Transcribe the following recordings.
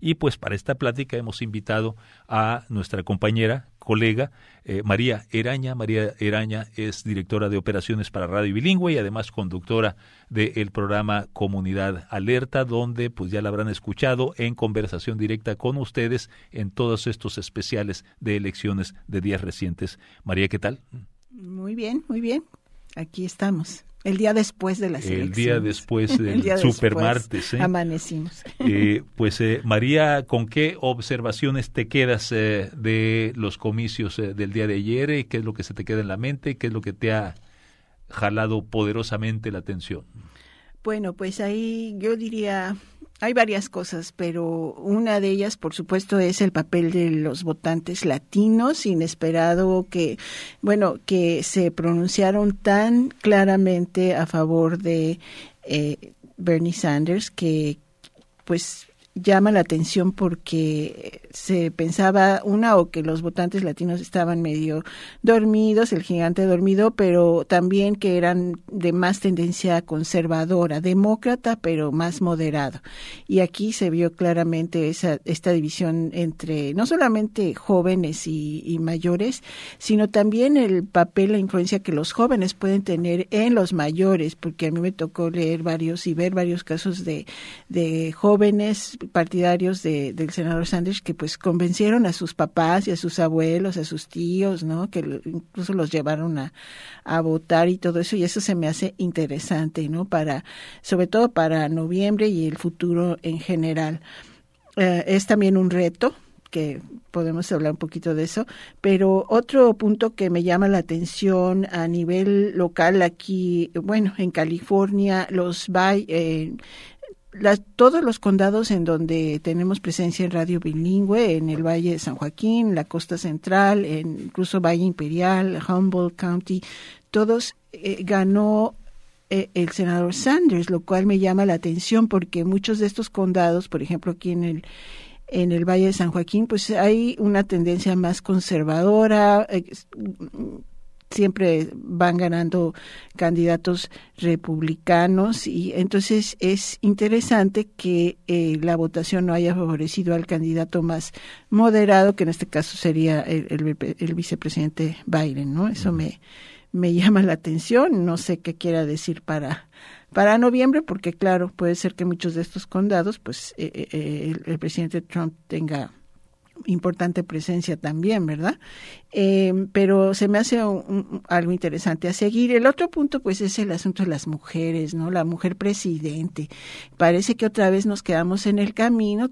Y pues para esta plática hemos invitado a nuestra compañera, colega, María Eraña. María Eraña es directora de operaciones para Radio Bilingüe y además conductora del programa Comunidad Alerta, donde pues ya la habrán escuchado en conversación directa con ustedes en todos estos especiales de elecciones de días recientes. María, ¿qué tal? Muy bien, muy bien. Aquí estamos. El día después de las elecciones. El día después del supermartes. Amanecimos. María, ¿con qué observaciones te quedas de los comicios del día de ayer? ¿Qué es lo que se te queda en la mente? ¿Qué es lo que te ha jalado poderosamente la atención? Bueno, pues ahí yo diría, hay varias cosas, pero una de ellas, por supuesto, es el papel de los votantes latinos, inesperado que se pronunciaron tan claramente a favor de Bernie Sanders, que pues llama la atención porque se pensaba o que los votantes latinos estaban medio dormidos, el gigante dormido, pero también que eran de más tendencia conservadora, demócrata, pero más moderado. Y aquí se vio claramente esta división entre no solamente jóvenes y mayores, sino también el papel, la influencia que los jóvenes pueden tener en los mayores, porque a mí me tocó leer y ver varios casos de jóvenes partidarios del senador Sanders que pues convencieron a sus papás y a sus abuelos, a sus tíos, ¿no? Que incluso los llevaron a votar y todo eso, y eso se me hace interesante, ¿no? Sobre todo para noviembre y el futuro en general. Es también un reto, que podemos hablar un poquito de eso, pero otro punto que me llama la atención a nivel local aquí, en California, todos los condados en donde tenemos presencia en Radio Bilingüe, en el Valle de San Joaquín, la Costa Central, incluso Valle Imperial, Humboldt County, todos ganó el senador Sanders, lo cual me llama la atención porque muchos de estos condados, por ejemplo aquí en el Valle de San Joaquín, pues hay una tendencia más conservadora, siempre van ganando candidatos republicanos, y entonces es interesante que la votación no haya favorecido al candidato más moderado, que en este caso sería el vicepresidente Biden, ¿no? Eso me llama la atención. No sé qué quiera decir para noviembre, porque claro, puede ser que muchos de estos condados, pues el presidente Trump tenga importante presencia también, ¿verdad? Pero se me hace algo interesante a seguir. El otro punto, pues, es el asunto de las mujeres, ¿no? La mujer presidente. Parece que otra vez nos quedamos en el camino.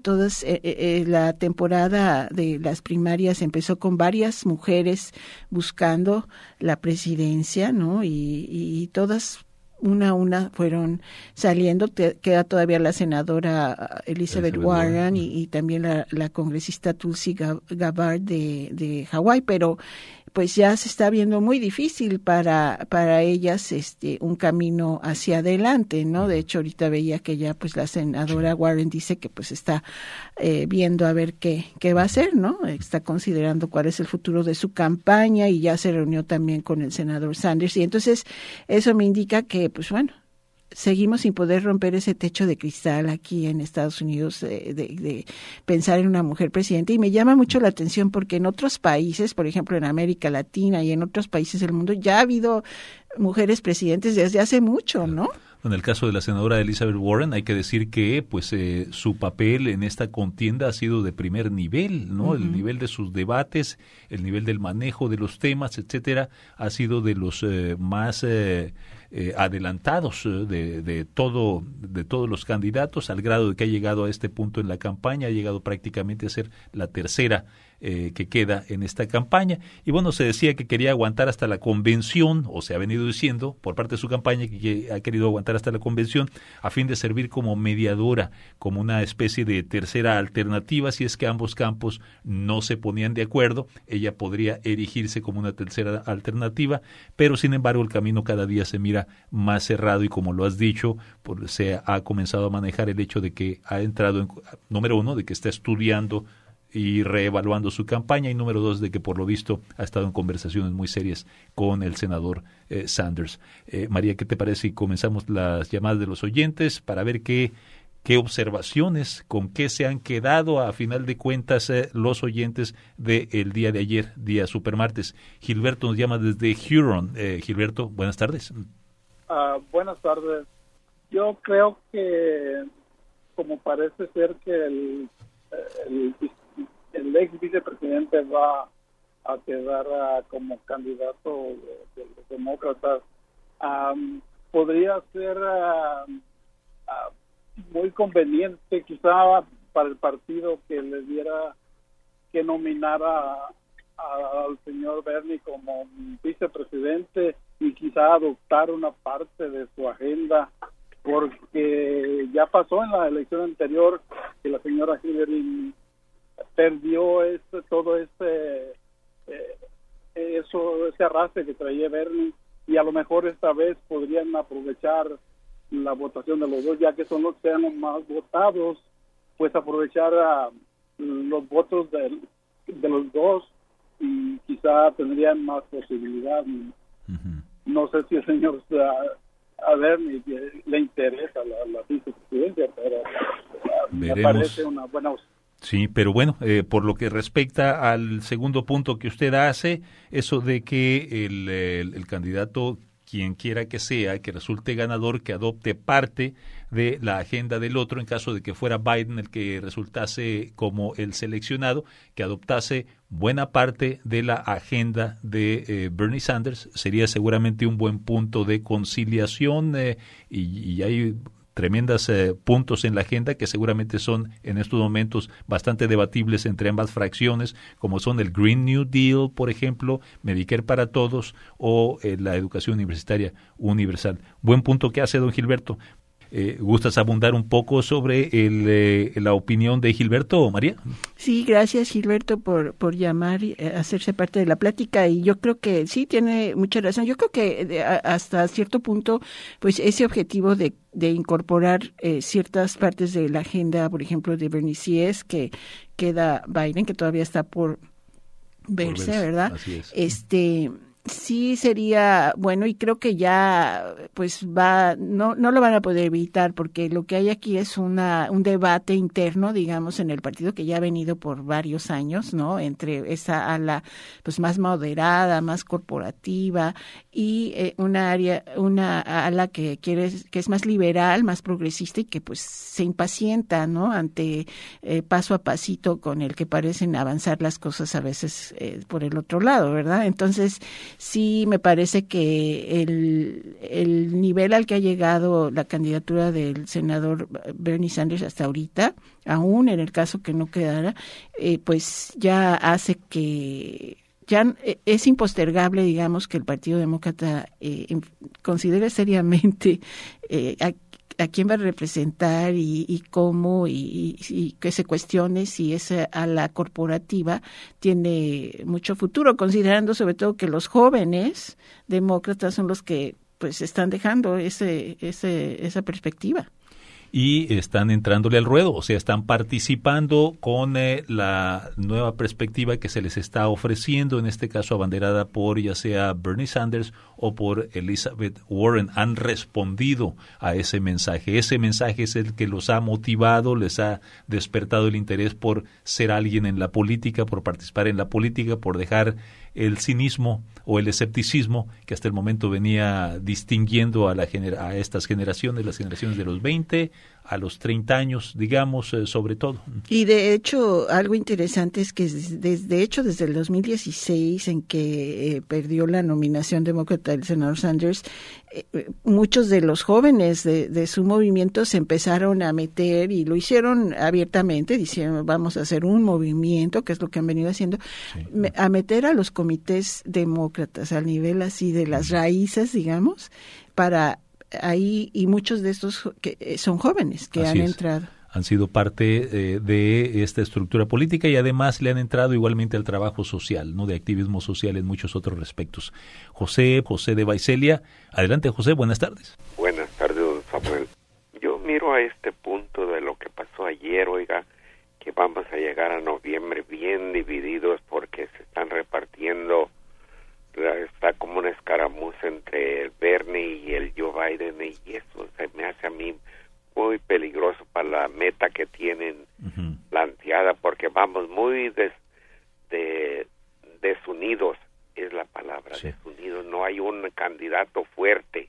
La temporada de las primarias empezó con varias mujeres buscando la presidencia, ¿no? Y todas una a una fueron saliendo. Queda todavía la senadora Elizabeth Warren y también la congresista Tulsi Gabbard de Hawái, pero pues ya se está viendo muy difícil para ellas un camino hacia adelante, ¿no? De hecho, ahorita veía que ya pues la senadora Warren dice que pues está viendo a ver qué va a hacer, ¿no? Está considerando cuál es el futuro de su campaña y ya se reunió también con el senador Sanders, y entonces eso me indica que pues seguimos sin poder romper ese techo de cristal aquí en Estados Unidos de pensar en una mujer presidente, y me llama mucho la atención porque en otros países, por ejemplo en América Latina y en otros países del mundo, ya ha habido mujeres presidentes desde hace mucho, ¿no? En el caso de la senadora Elizabeth Warren, hay que decir que pues su papel en esta contienda ha sido de primer nivel, ¿no? Uh-huh. El nivel de sus debates, el nivel del manejo de los temas, etcétera, ha sido de los más adelantados de todos los candidatos, al grado de que ha llegado a este punto en la campaña, ha llegado prácticamente a ser la tercera que queda en esta campaña. Y bueno, se decía que quería aguantar hasta la convención, o se ha venido diciendo por parte de su campaña que ha querido aguantar hasta la convención a fin de servir como mediadora, como una especie de tercera alternativa. Si es que ambos campos no se ponían de acuerdo, ella podría erigirse como una tercera alternativa, pero sin embargo el camino cada día se mira más cerrado, y como lo has dicho, se ha comenzado a manejar el hecho de que ha entrado número uno, de que está estudiando y reevaluando su campaña, y número dos, de que por lo visto ha estado en conversaciones muy serias con el senador Sanders. María, ¿qué te parece si comenzamos las llamadas de los oyentes para ver qué qué observaciones, con qué se han quedado a final de cuentas los oyentes del día de ayer, día supermartes. Gilberto nos llama desde Huron. Gilberto, buenas tardes. Buenas tardes. Yo creo que, como parece ser que el ex vicepresidente va a quedar como candidato de los demócratas, podría ser muy conveniente quizá para el partido que le diera, que nominara al señor Bernie como vicepresidente y quizá adoptar una parte de su agenda, porque ya pasó en la elección anterior que la señora Hillary perdió todo ese arrastre que traía Bernie, y a lo mejor esta vez podrían aprovechar la votación de los dos, ya que son los que sean los más votados, pues aprovechar los votos de los dos y quizá tendrían más posibilidad. No sé si el señor a Bernie le interesa la vicepresidencia, pero me parece una buena opción. Sí, pero bueno, por lo que respecta al segundo punto que usted hace, eso de que el candidato, quien quiera que sea, que resulte ganador, que adopte parte de la agenda del otro, en caso de que fuera Biden el que resultase como el seleccionado, que adoptase buena parte de la agenda de Bernie Sanders, sería seguramente un buen punto de conciliación y hay tremendos puntos en la agenda que seguramente son en estos momentos bastante debatibles entre ambas fracciones, como son el Green New Deal, por ejemplo, Medicare para todos o la educación universitaria universal. Buen punto que hace don Gilberto. ¿Gustas abundar un poco sobre la opinión de Gilberto, María? Sí, gracias Gilberto por llamar y hacerse parte de la plática, y yo creo que sí, tiene mucha razón. Yo creo que hasta cierto punto, pues ese objetivo de incorporar ciertas partes de la agenda, por ejemplo, de Bernie, si es que queda Biden, que todavía está por verse, ¿verdad? Así es. Sí sería bueno, y creo que ya pues no lo van a poder evitar, porque lo que hay aquí es un debate interno, digamos, en el partido, que ya ha venido por varios años, ¿no? Entre esa ala pues más moderada, más corporativa, y una ala que es más liberal, más progresista, y que pues se impacienta, ¿no? Ante paso a pasito con el que parecen avanzar las cosas a veces por el otro lado, ¿verdad? Entonces sí, me parece que el nivel al que ha llegado la candidatura del senador Bernie Sanders hasta ahorita, aún en el caso que no quedara, pues ya hace que ya es impostergable, digamos, que el Partido Demócrata considere seriamente a quién va a representar y cómo, y que se cuestione si esa ala corporativa tiene mucho futuro, considerando sobre todo que los jóvenes demócratas son los que pues están dejando esa perspectiva. Y están entrándole al ruedo, o sea, están participando con la nueva perspectiva que se les está ofreciendo, en este caso abanderada por ya sea Bernie Sanders o por Elizabeth Warren. Han respondido a ese mensaje. Ese mensaje es el que los ha motivado, les ha despertado el interés por ser alguien en la política, por participar en la política, por dejar el cinismo o el escepticismo que hasta el momento venía distinguiendo a estas generaciones, las generaciones de los 20 a los 30 años, digamos, sobre todo. Y de hecho, algo interesante es que desde el 2016, en que perdió la nominación demócrata del senador Sanders, muchos de los jóvenes de su movimiento se empezaron a meter, y lo hicieron abiertamente, diciendo vamos a hacer un movimiento, que es lo que han venido haciendo, sí, a meter a los comités demócratas al nivel así de las raíces, digamos, para ahí, y muchos de estos que son jóvenes que han entrado. Han sido parte de esta estructura política y además le han entrado igualmente al trabajo social, ¿no? De activismo social en muchos otros respectos. José de Vaiselia. Adelante, José, buenas tardes. Buenas tardes, don Samuel. Yo miro a este punto de lo que pasó ayer, oiga, que vamos a llegar a noviembre bien divididos porque se están repartiendo, está como una escaramuza entre el Bernie y el Joe Biden, y eso se me hace a mí muy peligroso para la meta que tienen planteada, porque vamos muy desunidos, es la palabra, sí. Desunidos, no hay un candidato fuerte.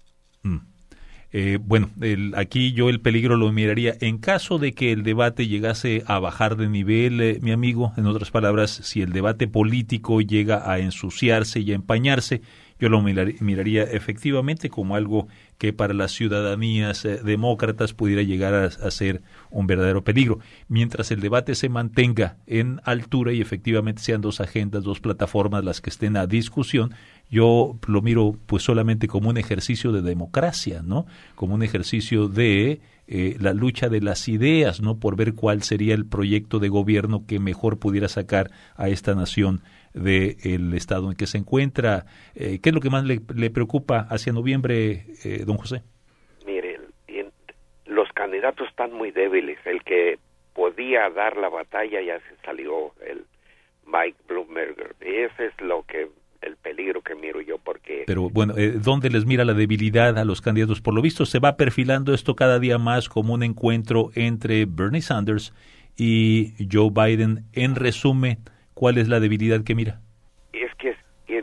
Bueno, aquí yo el peligro lo miraría en caso de que el debate llegase a bajar de nivel, mi amigo, en otras palabras, si el debate político llega a ensuciarse y a empañarse, yo lo miraría efectivamente como algo que para las ciudadanías demócratas pudiera llegar a ser un verdadero peligro. Mientras el debate se mantenga en altura y efectivamente sean dos agendas, dos plataformas las que estén a discusión, yo lo miro pues solamente como un ejercicio de democracia, ¿no? Como un ejercicio de la lucha de las ideas, ¿no? Por ver cuál sería el proyecto de gobierno que mejor pudiera sacar a esta nación del estado en que se encuentra. ¿Qué es lo que más le preocupa hacia noviembre, don José? Mire, los candidatos están muy débiles. El que podía dar la batalla ya se salió, el Mike Bloomberg. Ese es el peligro que miro yo, porque... Pero bueno, ¿dónde les mira la debilidad a los candidatos? Por lo visto se va perfilando esto cada día más como un encuentro entre Bernie Sanders y Joe Biden. En resumen, ¿cuál es la debilidad que mira? Es que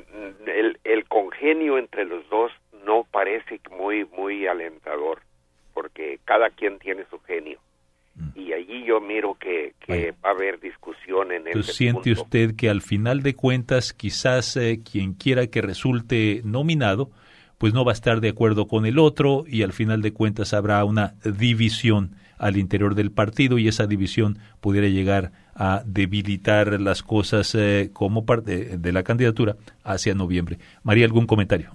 el congenio entre los dos no parece muy alentador, porque cada quien tiene su genio. Y allí yo miro que va a haber discusión en ese ¿siente punto usted que al final de cuentas quizás quien quiera que resulte nominado pues no va a estar de acuerdo con el otro y al final de cuentas habrá una división al interior del partido y esa división pudiera llegar a debilitar las cosas como parte de la candidatura hacia noviembre? María, ¿algún comentario?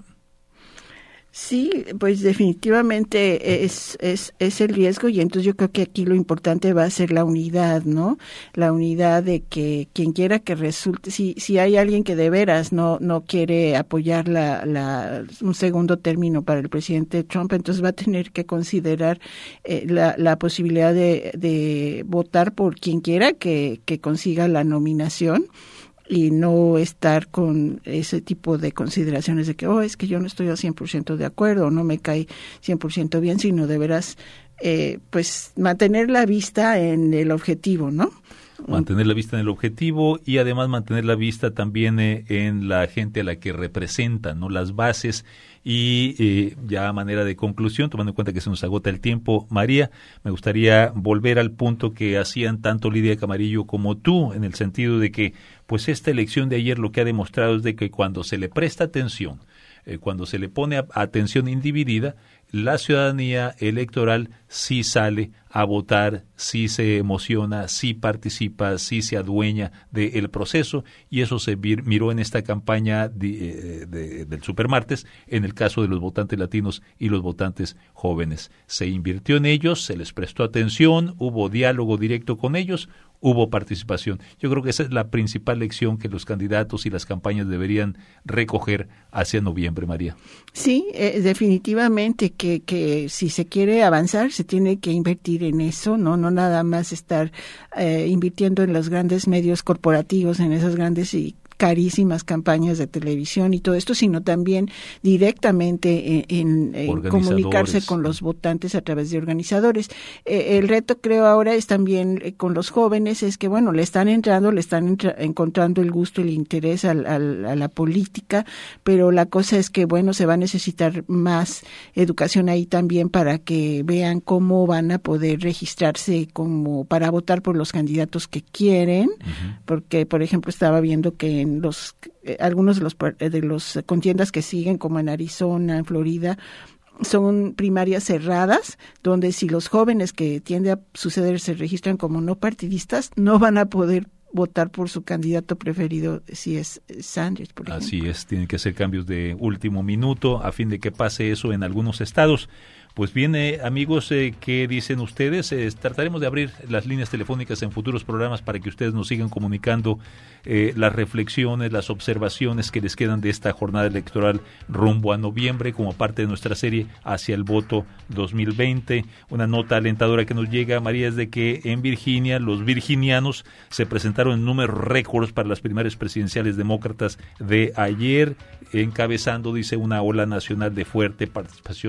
Sí, pues definitivamente es el riesgo y entonces yo creo que aquí lo importante va a ser la unidad, ¿no? La unidad de que quien quiera que resulte, si hay alguien que de veras no quiere apoyar un segundo término para el presidente Trump, entonces va a tener que considerar la posibilidad de votar por quien quiera que consiga la nominación, y no estar con ese tipo de consideraciones de que, es que yo no estoy al 100% de acuerdo, no me cae 100% bien, sino de veras, pues, mantener la vista en el objetivo, ¿no? Mantener la vista en el objetivo y además mantener la vista también en la gente a la que representan, ¿no? Las bases. Y ya a manera de conclusión, tomando en cuenta que se nos agota el tiempo, María, me gustaría volver al punto que hacían tanto Lidia Camarillo como tú, en el sentido de que pues esta elección de ayer lo que ha demostrado es de que cuando se le presta atención, cuando se le pone atención individida, la ciudadanía electoral sí sale a votar, sí se emociona, sí participa, sí se adueña del proceso, y eso se miró en esta campaña del Supermartes, en el caso de los votantes latinos y los votantes jóvenes. Se invirtió en ellos, se les prestó atención, hubo diálogo directo con ellos, hubo participación. Yo creo que esa es la principal lección que los candidatos y las campañas deberían recoger hacia noviembre, María. Sí, definitivamente que si se quiere avanzar se tiene que invertir en eso, no nada más estar invirtiendo en los grandes medios corporativos, en esas grandes y carísimas campañas de televisión y todo esto, sino también directamente en comunicarse con los votantes a través de organizadores. El reto, creo, ahora es también con los jóvenes, es que, bueno, le están encontrando el gusto y el interés a la política, pero la cosa es que, bueno, se va a necesitar más educación ahí también para que vean cómo van a poder registrarse como para votar por los candidatos que quieren, porque, por ejemplo, estaba viendo que en algunos de los contiendas que siguen, como en Arizona, en Florida, son primarias cerradas, donde si los jóvenes, que tiende a suceder, se registran como no partidistas, no van a poder votar por su candidato preferido si es Sanders, por ejemplo. Así es, tienen que hacer cambios de último minuto a fin de que pase eso en algunos estados. Pues bien, amigos, ¿qué dicen ustedes? Trataremos de abrir las líneas telefónicas en futuros programas para que ustedes nos sigan comunicando las reflexiones, las observaciones que les quedan de esta jornada electoral rumbo a noviembre como parte de nuestra serie Hacia el Voto 2020. Una nota alentadora que nos llega, María, es de que en Virginia los virginianos se presentaron en números récords para las primarias presidenciales demócratas de ayer, encabezando, dice, una ola nacional de fuerte participación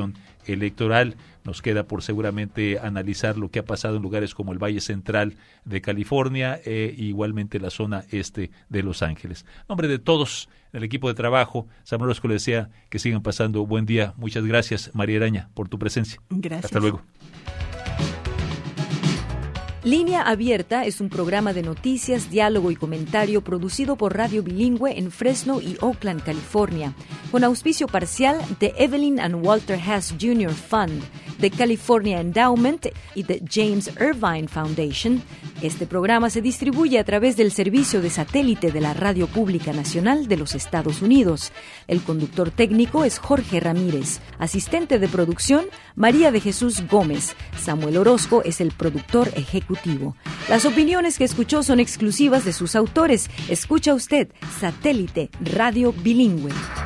electoral. Nos queda por seguramente analizar lo que ha pasado en lugares como el Valle Central de California e igualmente la zona este de Los Ángeles. En nombre de todos, el equipo de trabajo, Samuel Orozco le desea que sigan pasando buen día. Muchas gracias, María Araña, por tu presencia. Gracias. Hasta luego. Línea Abierta es un programa de noticias, diálogo y comentario producido por Radio Bilingüe en Fresno y Oakland, California, con auspicio parcial de Evelyn and Walter Hess Jr. Fund, de California Endowment y de James Irvine Foundation. Este programa se distribuye a través del servicio de satélite de la Radio Pública Nacional de los Estados Unidos. El conductor técnico es Jorge Ramírez. Asistente de producción, María de Jesús Gómez. Samuel Orozco es el productor ejecutivo. Las opiniones que escuchó son exclusivas de sus autores. Escucha usted Satélite Radio Bilingüe.